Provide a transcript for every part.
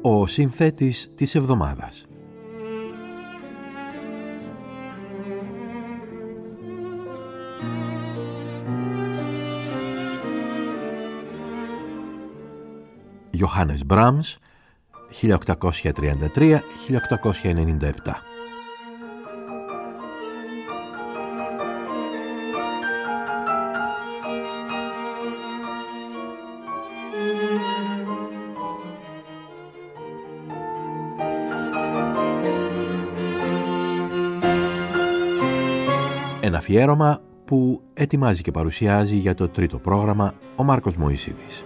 ο συνθέτης της εβδομάδας. Johannes Brahms, 1833-1897. Ένα αφιέρωμα που ετοιμάζει και παρουσιάζει για το τρίτο πρόγραμμα ο Μάρκος Μωυσίδης.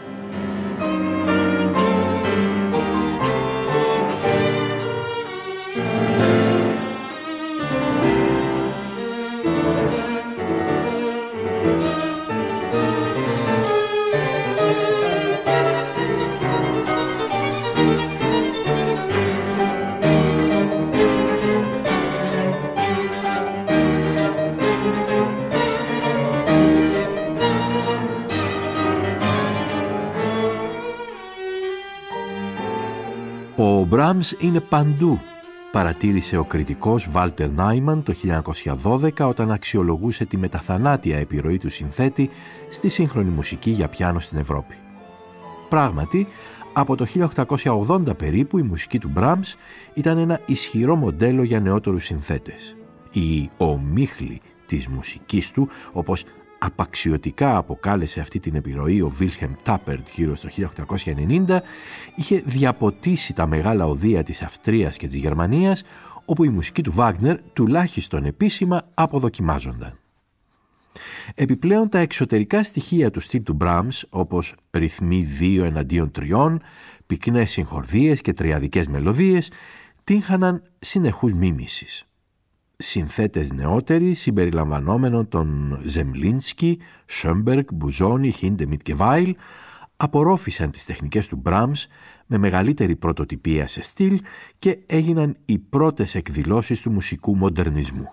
Ο Μπράμς είναι παντού, παρατήρησε ο κριτικός Βάλτερ Νάιμαν το 1912 όταν αξιολογούσε τη μεταθανάτια επιρροή του συνθέτη στη σύγχρονη μουσική για πιάνο στην Ευρώπη. Πράγματι, από το 1880 περίπου η μουσική του Μπράμς ήταν ένα ισχυρό μοντέλο για νεότερους συνθέτες. Η ομίχλη της μουσικής του, όπως απαξιωτικά αποκάλεσε αυτή την επιρροή ο Βίλχεμ Τάπερτ γύρω στο 1890, είχε διαποτίσει τα μεγάλα οδεία της Αυστρίας και της Γερμανίας, όπου η μουσική του Βάγνερ τουλάχιστον επίσημα αποδοκιμάζονταν. Επιπλέον τα εξωτερικά στοιχεία του στυλ του Μπράμς, όπως ρυθμοί 2 εναντίον 3, πυκνές συγχορδίες και τριαδικές μελωδίες, τύχαναν συνεχούς μίμησης. Συνθέτες νεότεροι συμπεριλαμβανόμενων των Ζεμλίνσκι, Σόμπεργκ, Μπουζόνι, Χίντεμιτ και Βάιλ απορρόφησαν τις τεχνικές του Μπράμς με μεγαλύτερη πρωτοτυπία σε στυλ και έγιναν οι πρώτες εκδηλώσεις του μουσικού μοντερνισμού.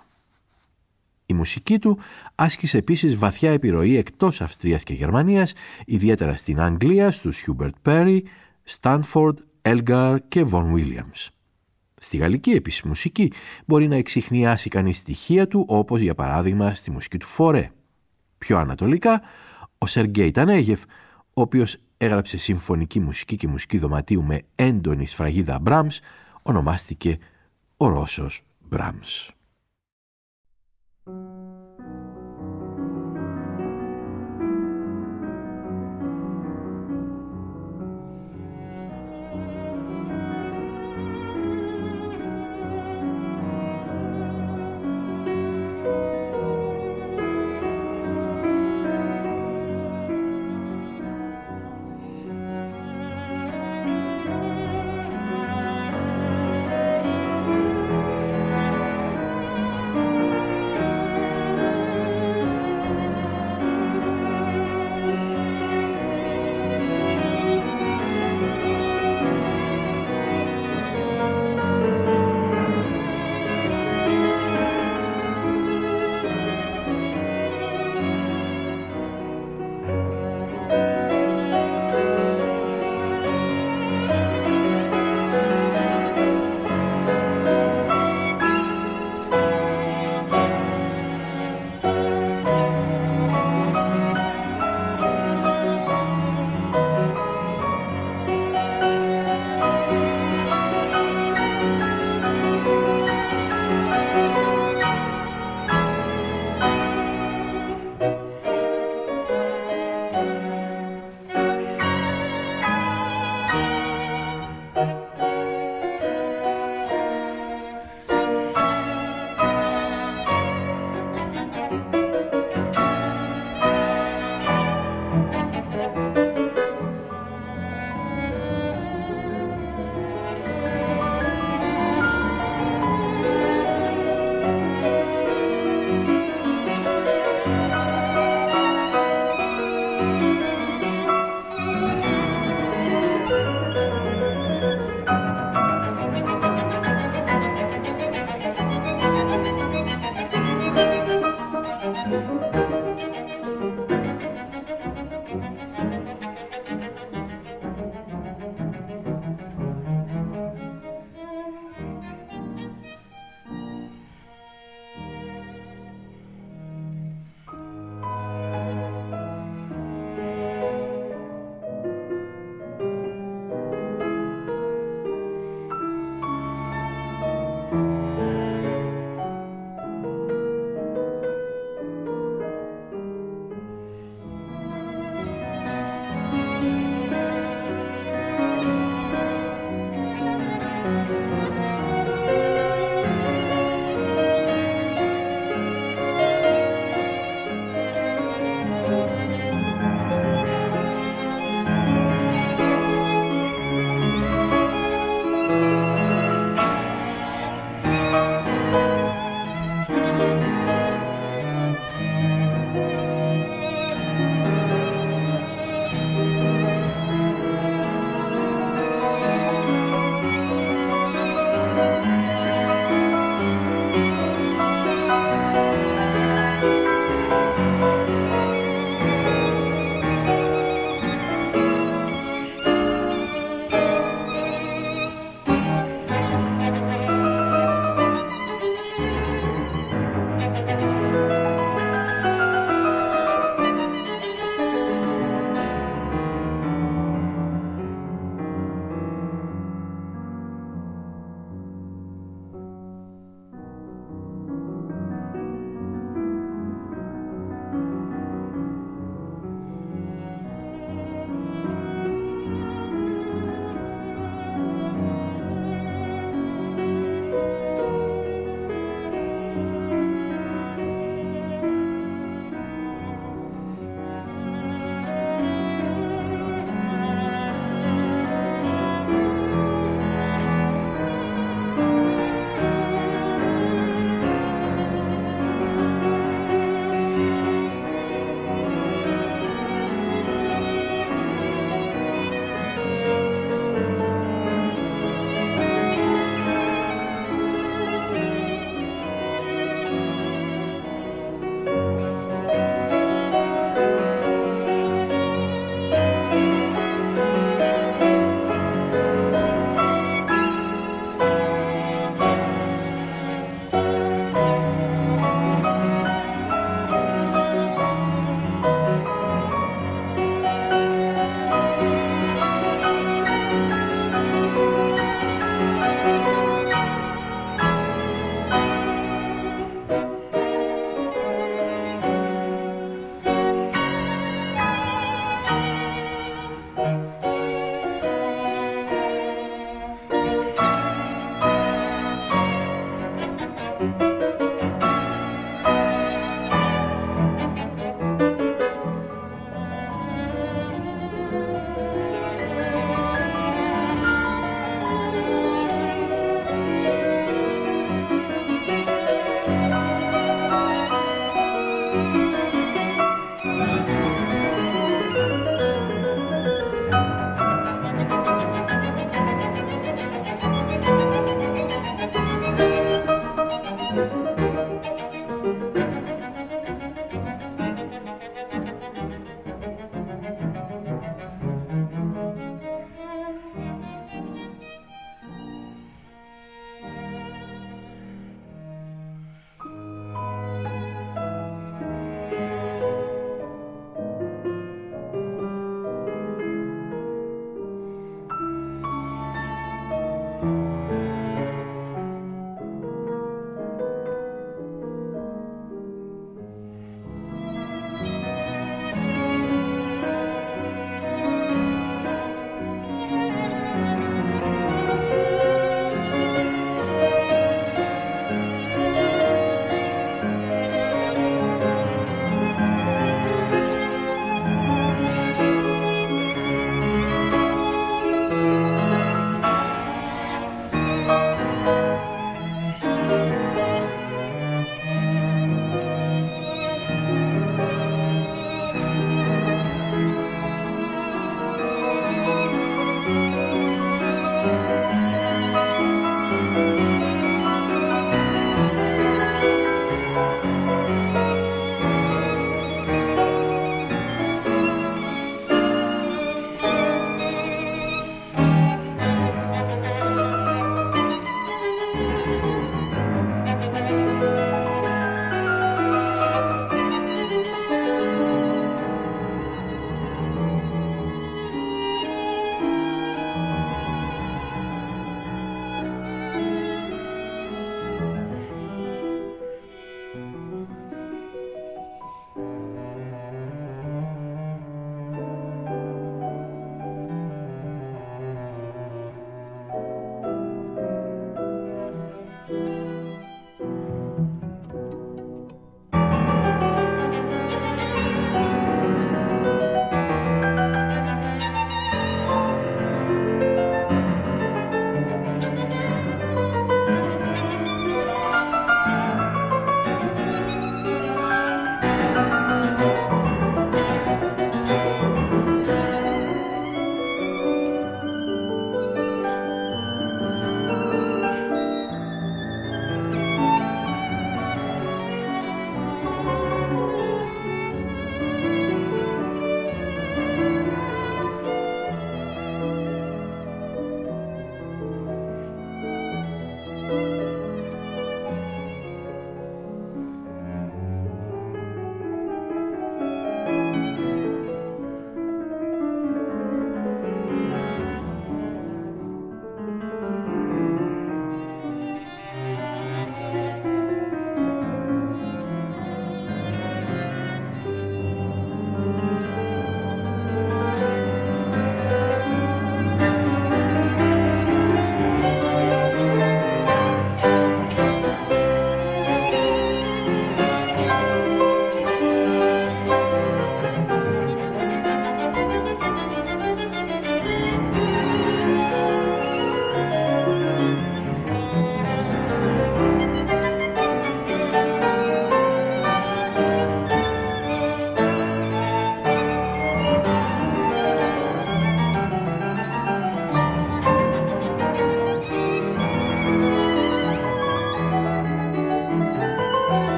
Η μουσική του άσκησε επίσης βαθιά επιρροή εκτός Αυστρίας και Γερμανίας, ιδιαίτερα στην Αγγλία στους Hubert Parry, Stanford, Elgar και Vaughan Williams. Στη γαλλική επίσης μουσική μπορεί να εξιχνιάσει κανείς στοιχεία του, όπως για παράδειγμα στη μουσική του Φορέ. Πιο ανατολικά, ο Σεργέι Τανέγεφ, ο οποίος έγραψε συμφωνική μουσική και μουσική δωματίου με έντονη σφραγίδα Μπράμς, ονομάστηκε ο Ρώσος Μπράμς.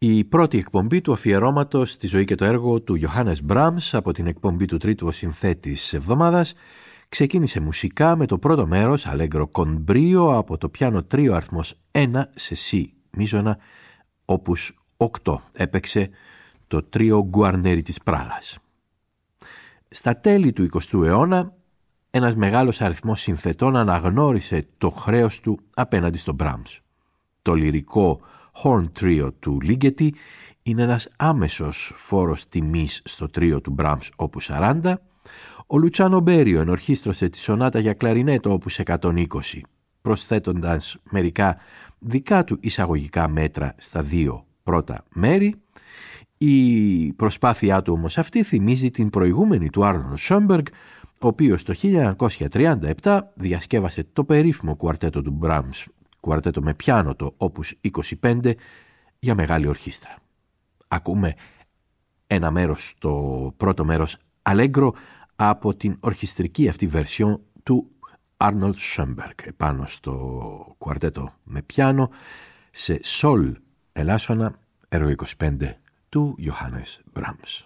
Η πρώτη εκπομπή του αφιερώματος στη ζωή και το έργο του Johannes Brahms από την εκπομπή του τρίτου ως συνθέτης εβδομάδας ξεκίνησε μουσικά με το πρώτο μέρος Allegro con brio από το πιάνο τρίο αριθμός 1 σε C μίζωνα, όπους 8 έπαιξε το τρίο Guarneri της Πράγας. Στα τέλη του 20ου αιώνα ένας μεγάλος αριθμός συνθετών αναγνώρισε το χρέος του απέναντι στον Brahms. Το λυρικό Horn Trio του Ligeti είναι ένας άμεσος φόρος τιμής στο τρίο του Brahms όπους 40. Ο Λουτσάνο Μπέριο ενορχίστρωσε τη σονάτα για κλαρινέτο όπους 120, προσθέτοντας μερικά δικά του εισαγωγικά μέτρα στα δύο πρώτα μέρη. Η προσπάθειά του όμως αυτή θυμίζει την προηγούμενη του Άρνολντ Σόμπεργκ, ο οποίος το 1937 διασκεύασε το περίφημο κουαρτέτο του Brahms, κουαρτέτο με πιάνο το όπους 25 για μεγάλη ορχήστρα. Ακούμε ένα μέρος, το πρώτο μέρος Allegro, από την ορχιστρική αυτή βερσιόν του Άρνολντ Σόμπεργκ επάνω στο κουαρτέτο με πιάνο σε σολ ελάσσονα έργο 25 του Johannes Brahms.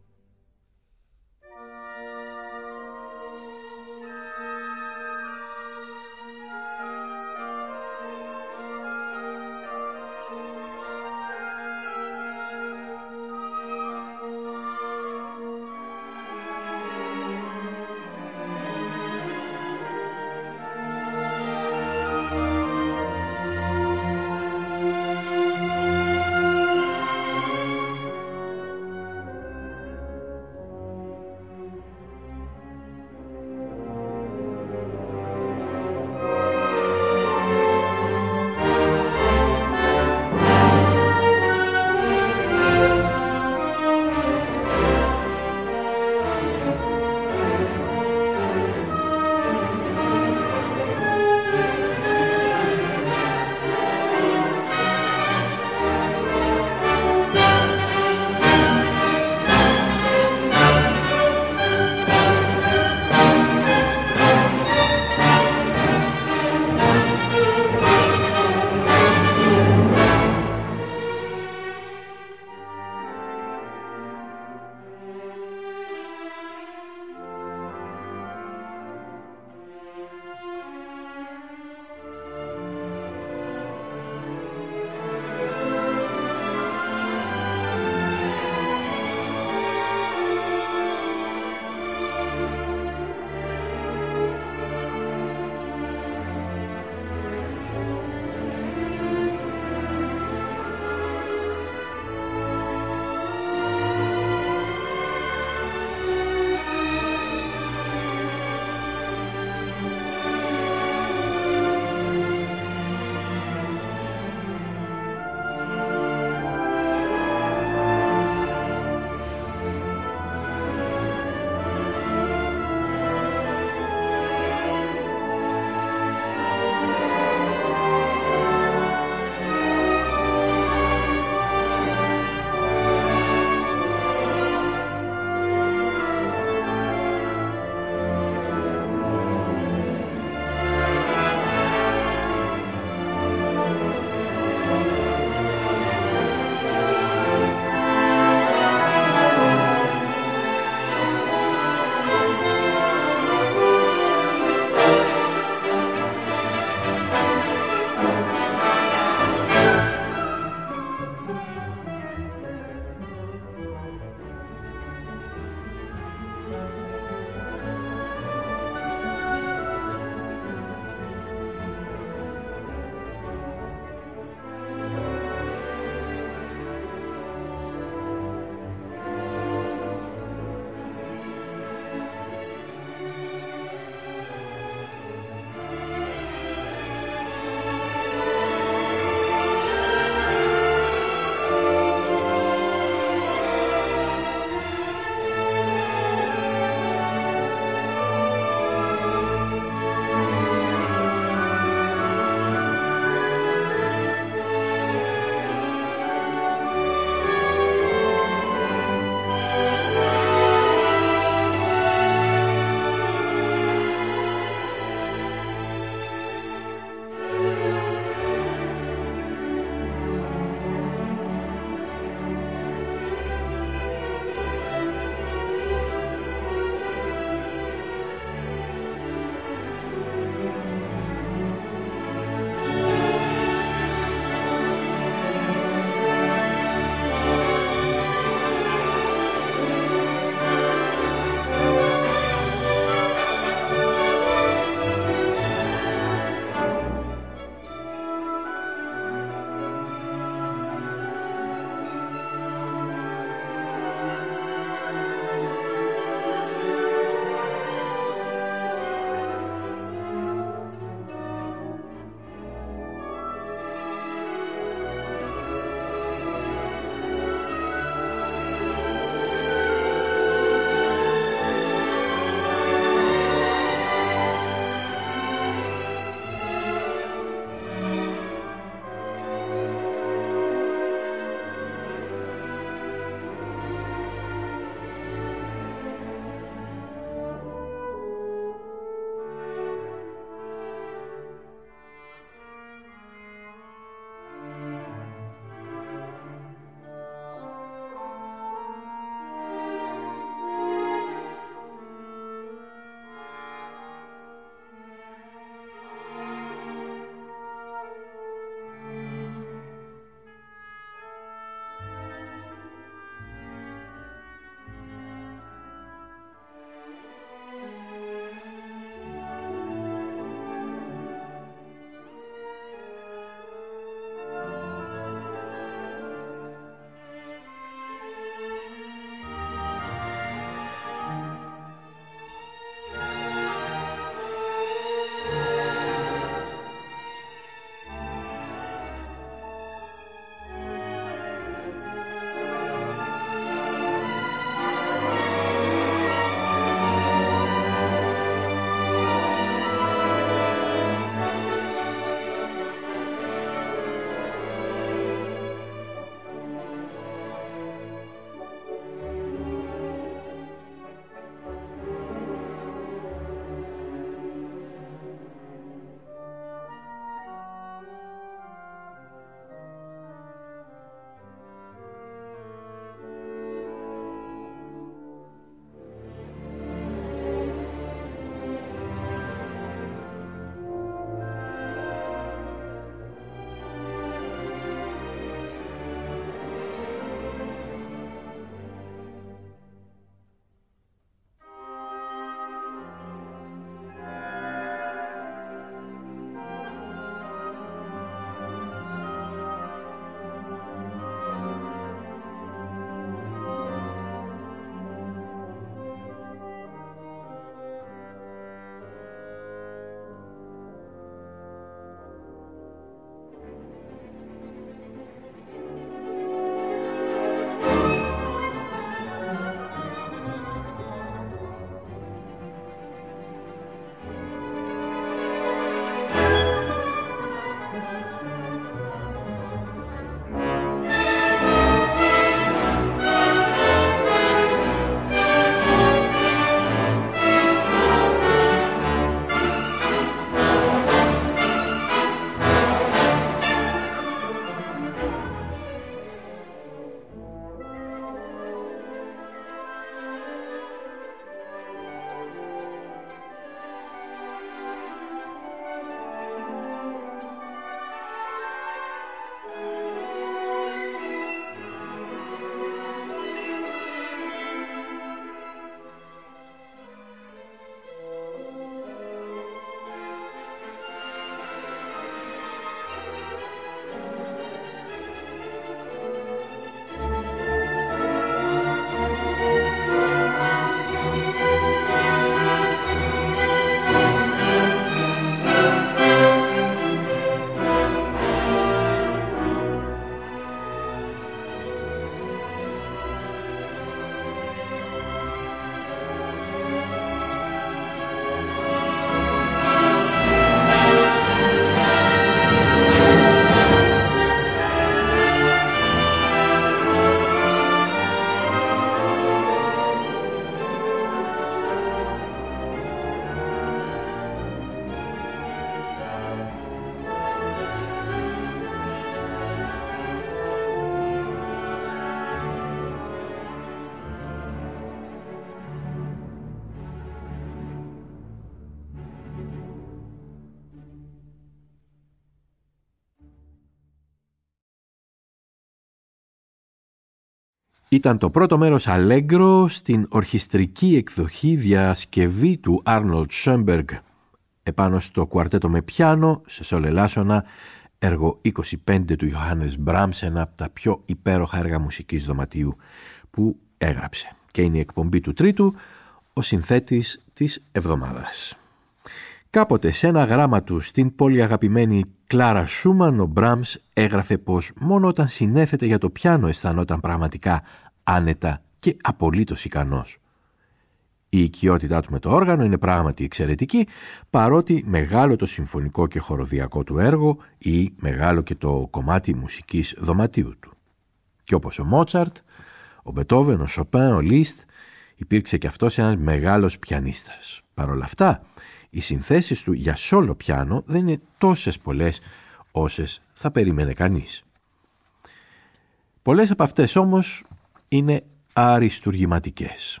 Ήταν το πρώτο μέρος Allegro στην ορχιστρική εκδοχή διασκευή του Arnold Schoenberg επάνω στο κουαρτέτο με πιάνο σε σολ ελάσσονα, έργο 25 του Johannes Brahms, ένα από τα πιο υπέροχα έργα μουσικής δωματίου που έγραψε. Και είναι η εκπομπή του Τρίτου, ο συνθέτης της εβδομάδας. Κάποτε σε ένα γράμμα του στην πολύ αγαπημένη Κλάρα Σούμαν, ο Μπραμς έγραφε πως μόνο όταν συνέθετε για το πιάνο αισθανόταν πραγματικά άνετα και απολύτως ικανός. Η οικειότητά του με το όργανο είναι πράγματι εξαιρετική, παρότι μεγάλο το συμφωνικό και χοροδιακό του έργο ή μεγάλο και το κομμάτι μουσικής δωματίου του. Και όπως ο Μότσαρτ, ο Μπετόβεν, ο Σοπέν, ο Λίστ, υπήρξε και αυτός ένας μεγάλος πιανίστας. Παρ' όλα αυτά, οι συνθέσεις του για σόλο πιάνο δεν είναι τόσες πολλές όσες θα περίμενε κανείς. Πολλές από αυτές όμως είναι αριστουργηματικές.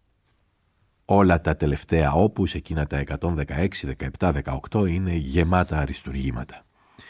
Όλα τα τελευταία όπους, εκείνα τα 116, 17, 18, είναι γεμάτα αριστουργήματα.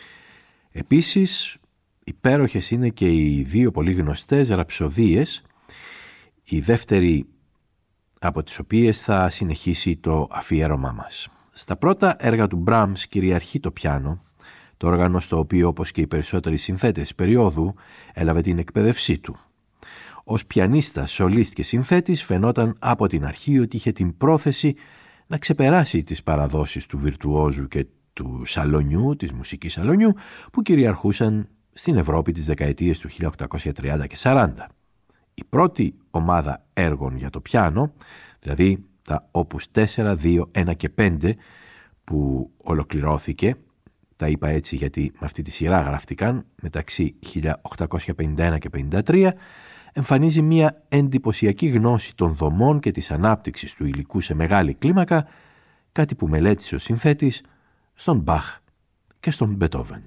Επίσης, υπέροχες είναι και οι δύο πολύ γνωστές ραψοδίες, η δεύτερη από τις οποίες θα συνεχίσει το αφιέρωμά μας. Στα πρώτα έργα του Brahms κυριαρχεί το πιάνο, το όργανο στο οποίο, όπως και οι περισσότεροι συνθέτες περίοδου, έλαβε την εκπαίδευσή του. Ως πιανίστας, σολίστ και συνθέτης φαινόταν από την αρχή ότι είχε την πρόθεση να ξεπεράσει τις παραδόσεις του βιρτουόζου και του σαλονιού, της μουσικής σαλονιού, που κυριαρχούσαν στην Ευρώπη τις δεκαετίες του 1830 και 40. Η πρώτη ομάδα έργων για το πιάνο, δηλαδή τα όπους 4, 2, 1 και 5 που ολοκληρώθηκε, τα είπα έτσι γιατί με αυτή τη σειρά γράφτηκαν μεταξύ 1851 και 53, εμφανίζει μια εντυπωσιακή γνώση των δομών και της ανάπτυξης του υλικού σε μεγάλη κλίμακα, κάτι που μελέτησε ο συνθέτης στον Μπαχ και στον Μπετόβεν.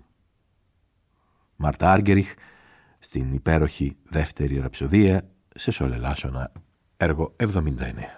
Μάρτα Άργεριχ στην υπέροχη δεύτερη ραψοδία σε σολ ελάσσονα, έργο 79.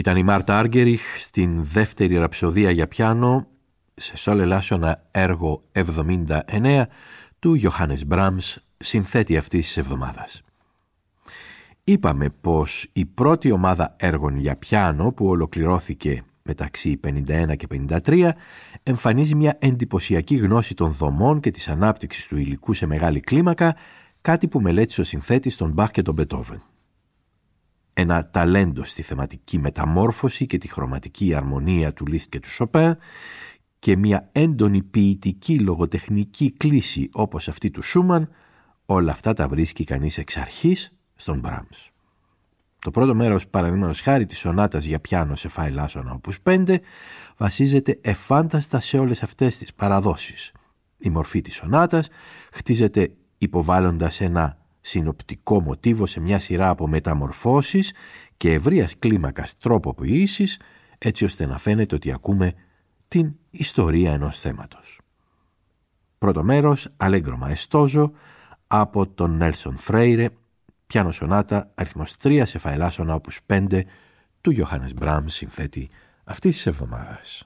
Ήταν η Μάρτα Άργεριχ στην δεύτερη ραψοδία για πιάνο σε σόλ ελάσσονα έργο 79 του Johannes Brahms, συνθέτη αυτής της εβδομάδας. Είπαμε πως η πρώτη ομάδα έργων για πιάνο που ολοκληρώθηκε μεταξύ 51 και 53 εμφανίζει μια εντυπωσιακή γνώση των δομών και της ανάπτυξης του υλικού σε μεγάλη κλίμακα, κάτι που μελέτησε ο συνθέτης τον Μπαχ και τον Μπετόβεν. Ένα ταλέντο στη θεματική μεταμόρφωση και τη χρωματική αρμονία του Λίστ και του Σοπέν και μια έντονη ποιητική λογοτεχνική κλίση όπως αυτή του Σούμαν, όλα αυτά τα βρίσκει κανείς εξ αρχής στον Brahms. Το πρώτο μέρος, παραδείγματος χάρη της σονάτας για πιάνο σε φα ελάσσονα οπούς 5, βασίζεται εφάνταστα σε όλες αυτές τις παραδόσεις. Η μορφή της σονάτας χτίζεται υποβάλλοντας ένα συνοπτικό μοτίβο σε μια σειρά από μεταμορφώσεις και ευρείας κλίμακας τροποποιήσεις, έτσι ώστε να φαίνεται ότι ακούμε την ιστορία ενός θέματος. Πρώτο μέρος, Allegro Maestoso, από τον Νέλσον Φρέιρε, πιάνο σονάτα αριθμός 3 σε φα ελάσσονα οπούς 5 του Johannes Brahms, συνθέτη αυτής της εβδομάδας.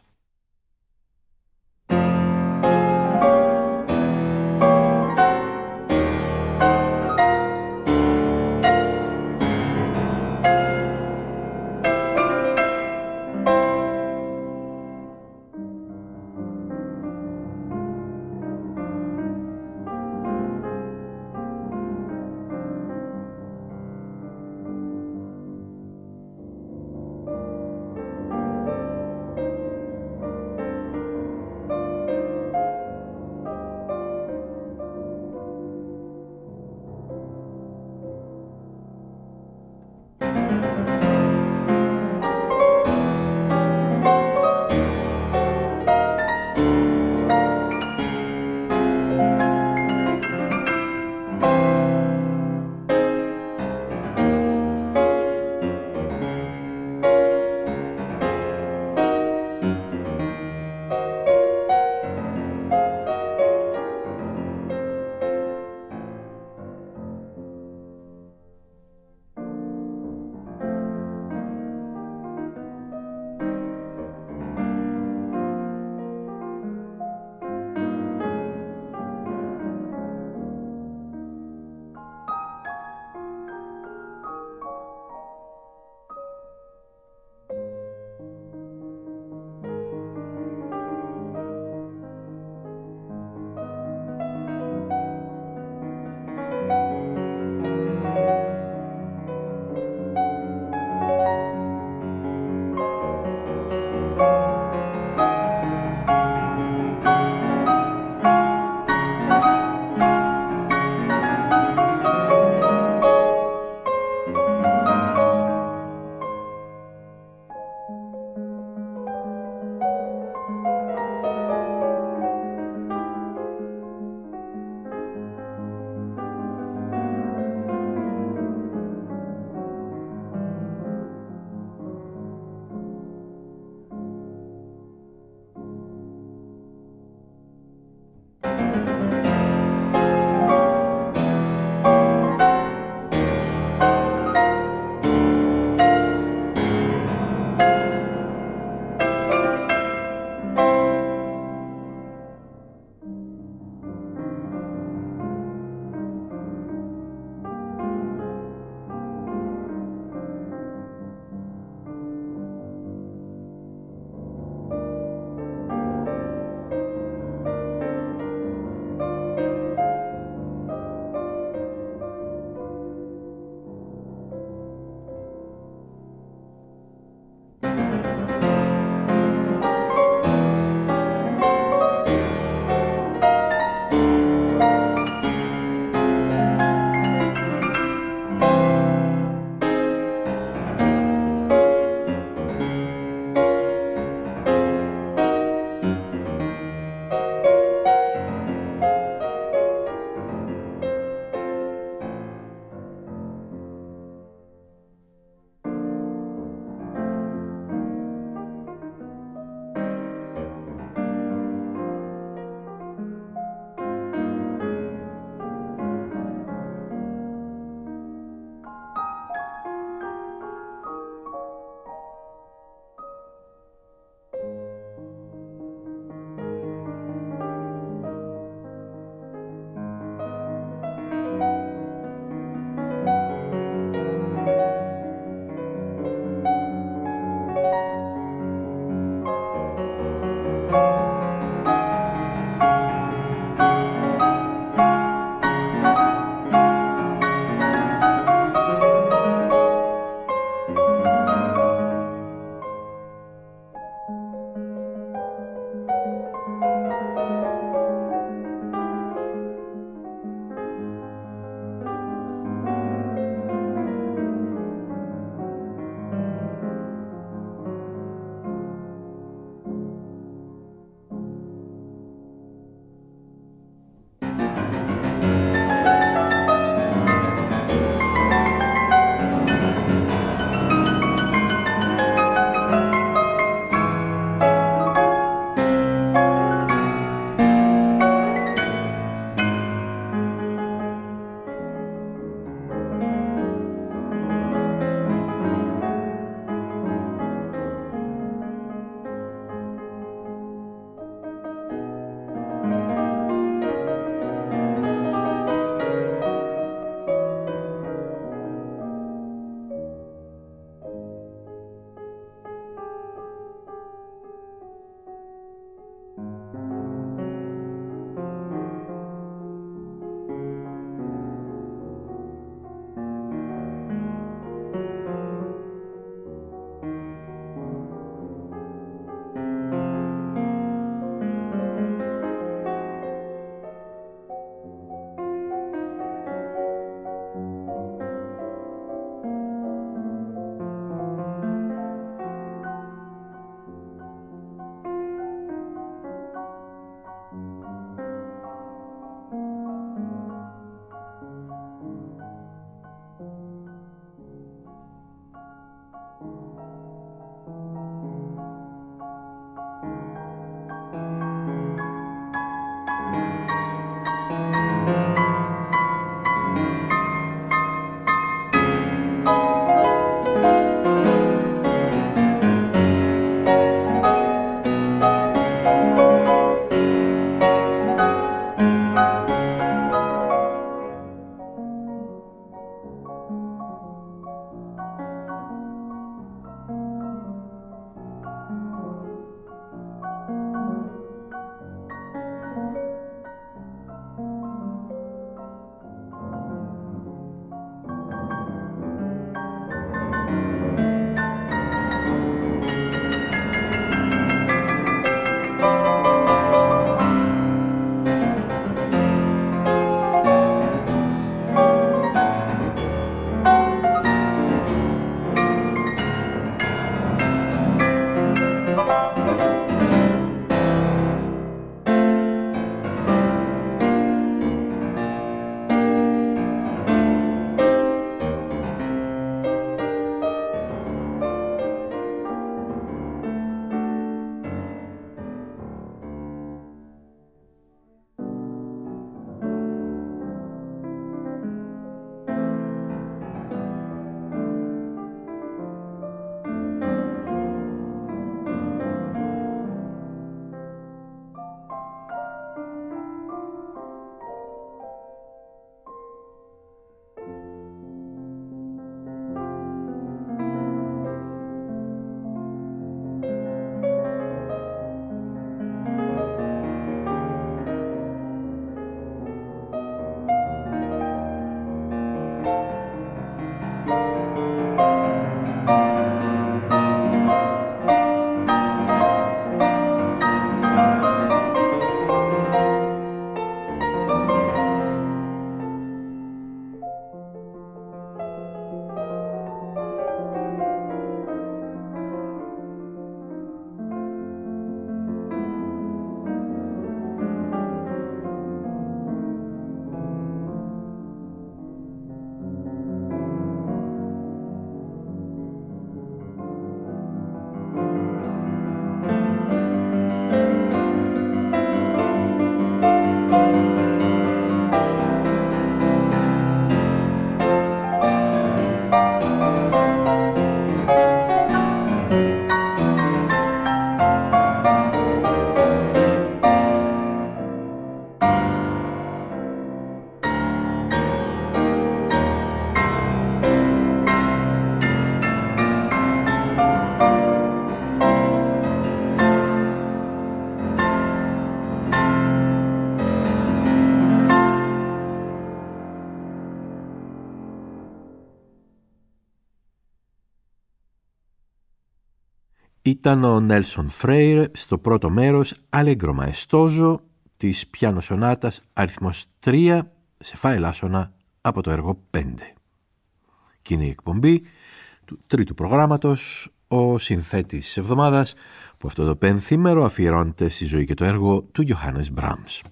Ήταν ο Νέλσον Φρέιρ στο πρώτο μέρος Allegro Maestoso της πιάνο σονάτας αριθμός 3 σε φα ελάσσονα από το έργο 5. Και είναι η εκπομπή του τρίτου προγράμματος, ο συνθέτης της εβδομάδας, που αυτό το πενθήμερο αφιερώνεται στη ζωή και το έργο του Johannes Brahms.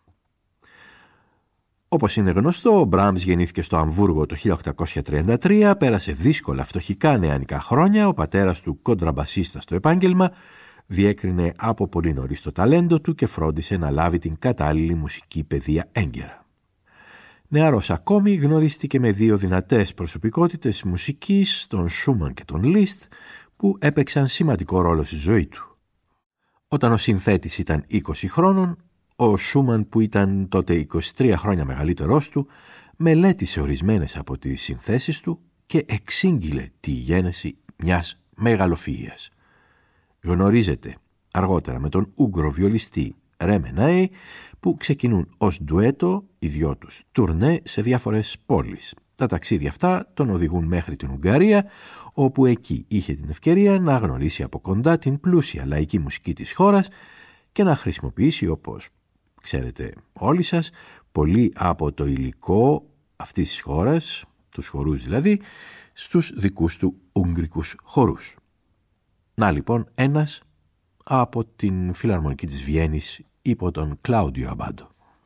Όπως είναι γνωστό, ο Brahms γεννήθηκε στο Αμβούργο το 1833, πέρασε δύσκολα φτωχικά νεανικά χρόνια, ο πατέρας του κοντραμπασίστα στο επάγγελμα, διέκρινε από πολύ νωρίς το ταλέντο του και φρόντισε να λάβει την κατάλληλη μουσική παιδεία έγκαιρα. Νεαρός ακόμη, γνωρίστηκε με δύο δυνατές προσωπικότητες μουσικής, τον Σούμαν και τον Λίστ, που έπαιξαν σημαντικό ρόλο στη ζωή του. Όταν ο συνθέτης ήταν 20 χρόνων, ο Σούμαν, που ήταν τότε 23 χρόνια μεγαλύτερός του, μελέτησε ορισμένες από τις συνθέσεις του και εξήγηλε τη γένεση μιας μεγαλοφυΐας. Γνωρίζεται αργότερα με τον Ούγγρο βιολιστή Ρέμε Νέι, που ξεκινούν ως ντουέτο οι δυο τους τουρνέ σε διάφορες πόλεις. Τα ταξίδια αυτά τον οδηγούν μέχρι την Ουγγαρία, όπου εκεί είχε την ευκαιρία να γνωρίσει από κοντά την πλούσια λαϊκή μουσική της χώρας και να χρησιμοποιήσει, όπως ξέρετε όλοι σας, πολύ από το υλικό αυτής της χώρας, τους χορούς δηλαδή, στους δικούς του ουγγρικούς χορούς. Να λοιπόν ένας από την Φιλαρμονική της Βιέννης υπό τον Κλάουντιο Αμπάντο.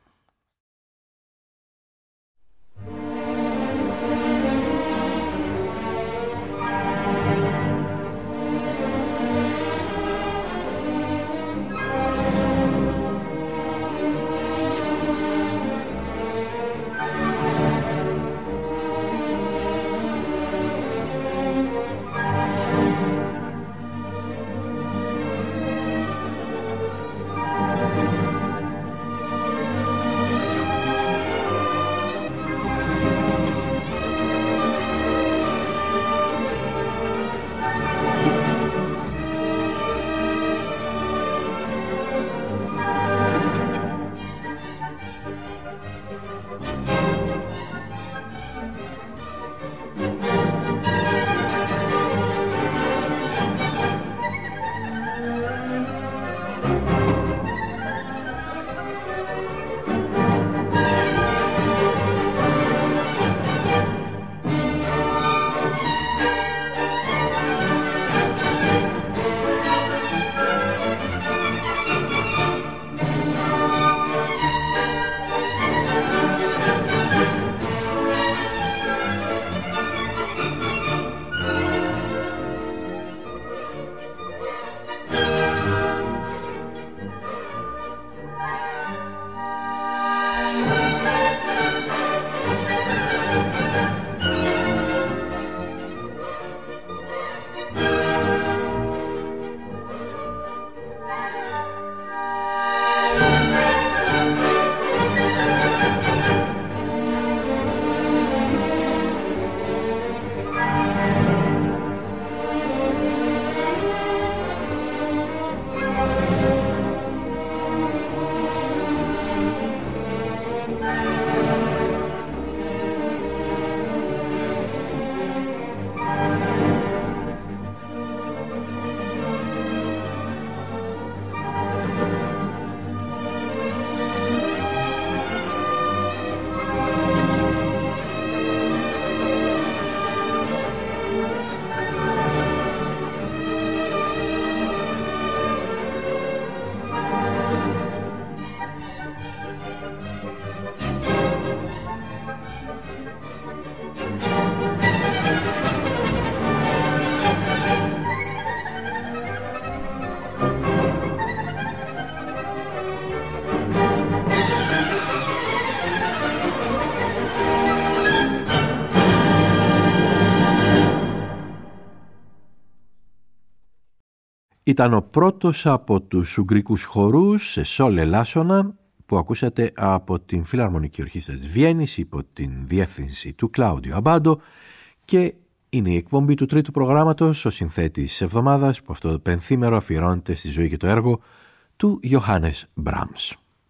Ήταν ο πρώτος από τους ουγγρικούς χορούς σε σόλ ελάσσονα που ακούσατε από την Φιλαρμονική Ορχήστρα της Βιέννης υπό την διεύθυνση του Κλάουντιο Αμπάντο, και είναι η εκπομπή του τρίτου προγράμματος, ο συνθέτης της εβδομάδας, που αυτό το πενθήμερο αφιερώνεται στη ζωή και το έργο του Johannes Brahms.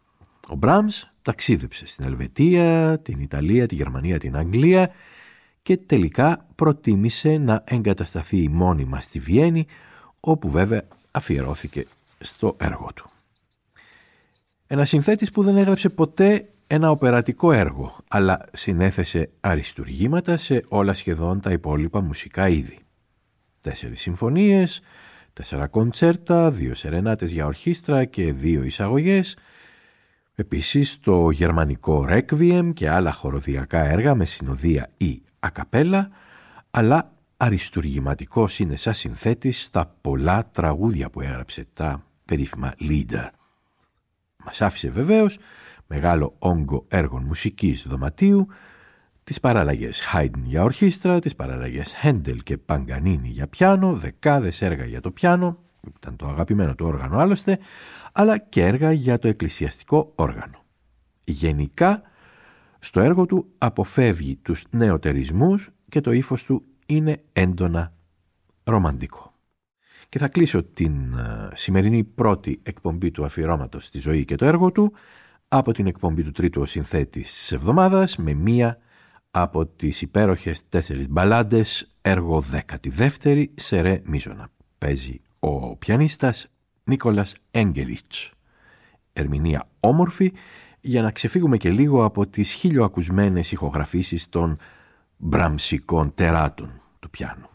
Ο Brahms ταξίδεψε στην Ελβετία, την Ιταλία, τη Γερμανία, την Αγγλία και τελικά προτίμησε να εγκατασταθεί μόνιμα στη Βιέννη, όπου βέβαια αφιερώθηκε στο έργο του. Ένας συνθέτης που δεν έγραψε ποτέ ένα οπερατικό έργο, αλλά συνέθεσε αριστουργήματα σε όλα σχεδόν τα υπόλοιπα μουσικά είδη. 4 συμφωνίες, 4 κοντσέρτα, 2 σερενάτες για ορχήστρα και 2 εισαγωγές. Επίσης το γερμανικό Requiem και άλλα χοροδιακά έργα με συνοδεία ή ακαπέλα, αλλά αριστουργηματικός είναι σαν συνθέτης στα πολλά τραγούδια που έγραψε, τα περίφημα Lieder. Μας άφησε βεβαίως μεγάλο όγκο έργων μουσικής δωματίου, τις παραλλαγές Haydn για ορχήστρα, τις παραλλαγές Händel και Paganini για πιάνο, δεκάδες έργα για το πιάνο, ήταν το αγαπημένο του όργανο άλλωστε, αλλά και έργα για το εκκλησιαστικό όργανο. Γενικά, στο έργο του αποφεύγει τους νεοτερισμούς και το ύφος του είναι έντονα ρομαντικό. Και θα κλείσω την σημερινή πρώτη εκπομπή του αφιερώματος στη ζωή και το έργο του από την εκπομπή του τρίτου ο συνθέτης της εβδομάδας με μία από τις υπέροχες 4 μπαλάντες, έργο 12η σε ρε μίζωνα. Παίζει ο πιανίστας Νίκολας Έγγελιτς. Ερμηνεία όμορφη για να ξεφύγουμε και λίγο από τις χιλιοακουσμένες ηχογραφήσεις των μπραμσικών τεράτων του πιάνου.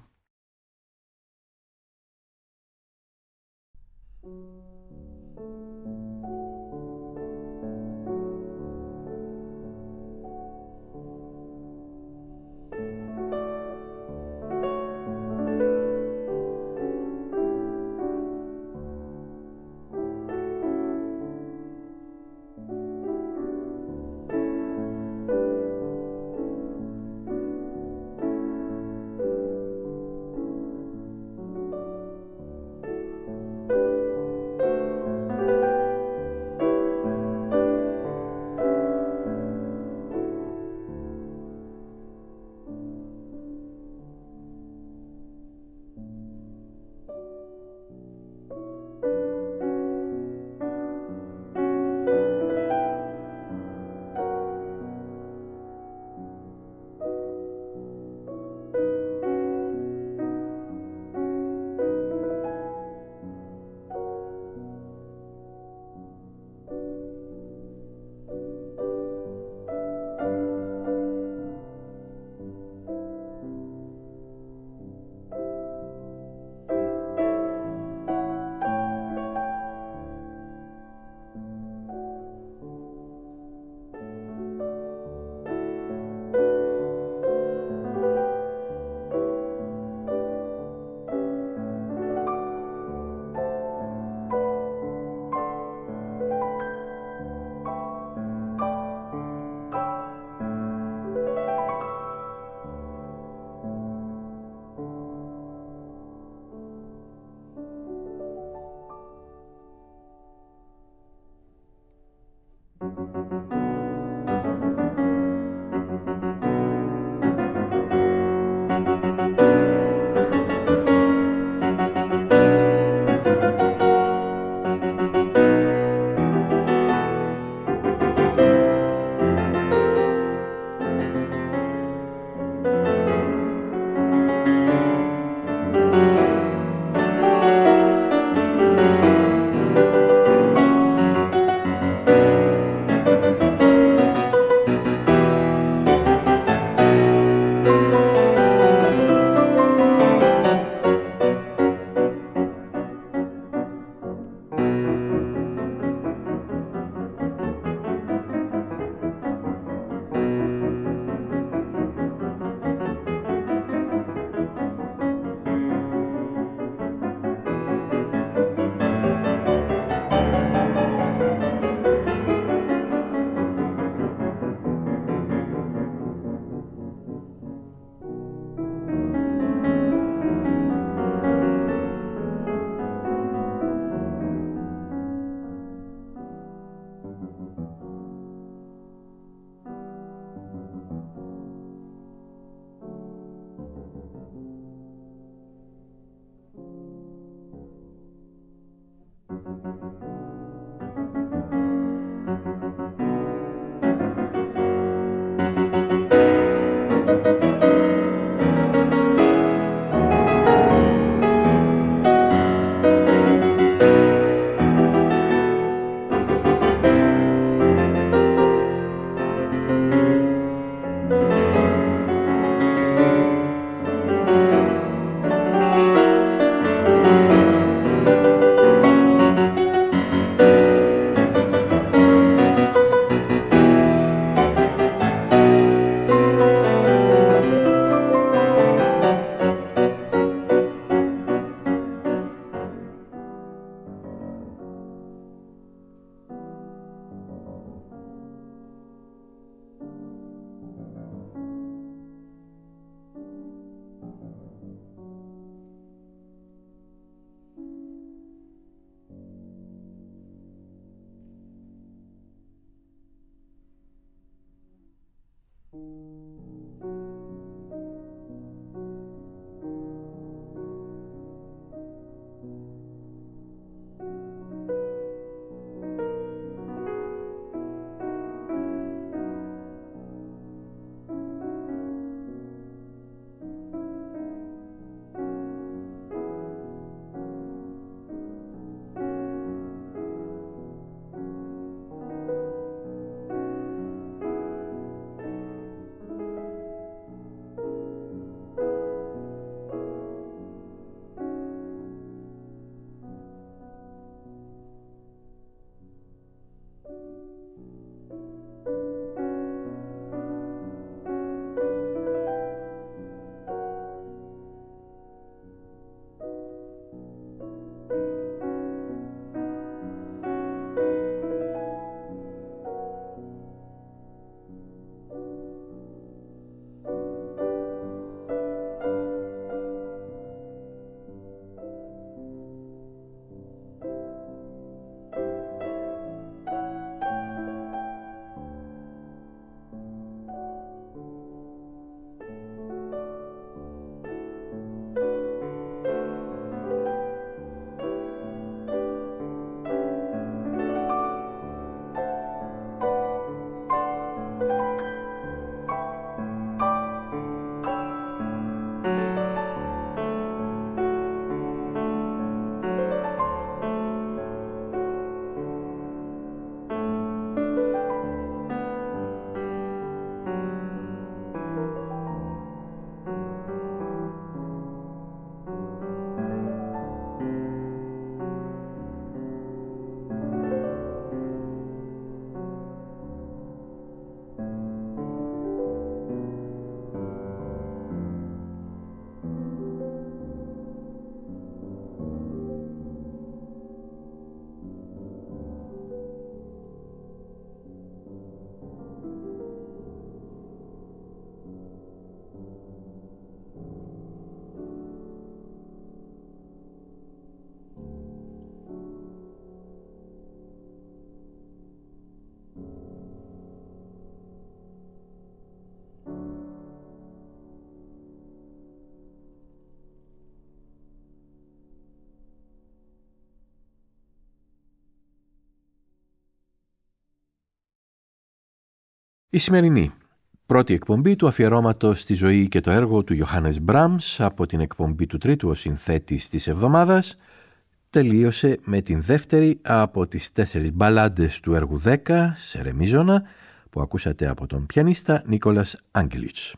Η σημερινή πρώτη εκπομπή του αφιερώματος στη ζωή και το έργο του Johannes Brahms από την εκπομπή του τρίτου ως συνθέτης της εβδομάδας τελείωσε με την δεύτερη από τις 4 μπαλάντες του έργου 10 σε ρεμίζωνα που ακούσατε από τον πιανίστα Νίκολας Άγγελιτς.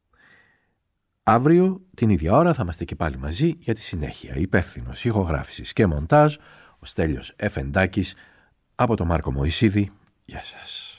Αύριο την ίδια ώρα θα είμαστε και πάλι μαζί για τη συνέχεια. Υπεύθυνος ηχογράφησης και μοντάζ ο Στέλιος Εφεντάκης από τον Μάρκο Μωυσίδη. Γεια σας.